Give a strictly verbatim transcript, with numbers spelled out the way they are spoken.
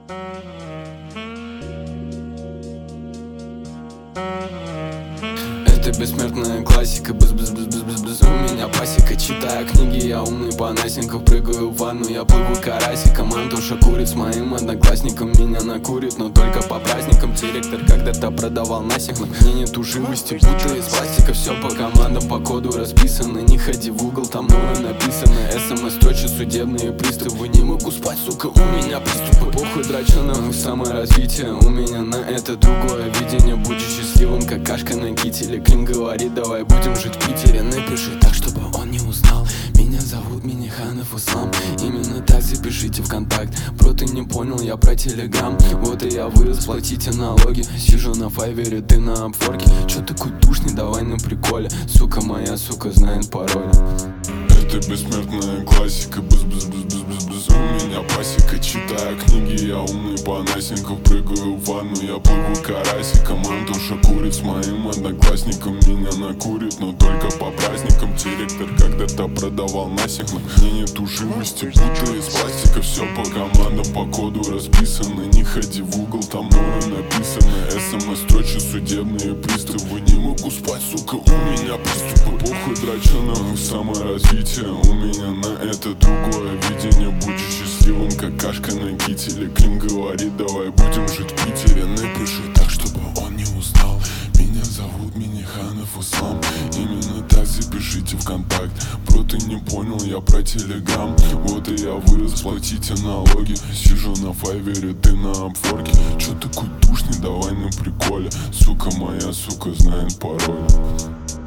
Это бессмертная классика, бз-бз-бз-бз-бз. У меня пасека, читаю книги, я умный по насенков. Прыгаю в ванну, я плыву карасиком. Антоша курит с моим одноклассником. Меня накурит, но только по праздникам. Директор когда-то продавал насек, но мне нету живости, будто из пластика. Все по командам, по коду расписано. Не ходи в угол, там мною написано. СМС-строчи, судебные приставы. Не могу спать, сука, у меня приступы. Похуй драчу на их саморазвитие. У меня на это другое видение. Будь счастливым, как кашка на кителе. Клим говорит, давай будем жить в Питере. Напиши так, чтобы он не узнал. Меня зовут Миниханов Ислам. Именно так запишите в контакт. Бро, ты не понял, я про телеграм. Вот и я вырос, платите налоги. Сижу на файвере, ты на апворке. Чё такой душный, давай на приколе. Сука моя, сука знает пароль. Это бессмертная классика, бз-бз-бз-бз-бз. У меня пасека, читаю книги, я умный по насенков. Прыгаю в ванну, я плыву карасиком. Антоша курит с моим одноклассником. Меня накурит, но только по праздникам. Директор когда-то продавал насек, но мне нету живости, будто из пластика. Все по командам, по коду расписано. Не ходи в угол, там мною написано. СМС-строчи, судебные приставы. Не могу спать, сука, у меня приступы. Похуй драчу на их саморазвитие. У меня на это другое видение. Будь счастливым, как кашка на кителе. Клим говорит, давай будем жить в Питере. Напиши так, чтобы он не узнал. Меня зовут Миниханов Ислам. Именно так запишите в контакт. Бро, ты не понял, я про телеграм. Вот и я вырос, платите налоги. Сижу на файвере, ты на апворке. Чё такой душный, давай на приколе. Сука моя, сука знает пароль.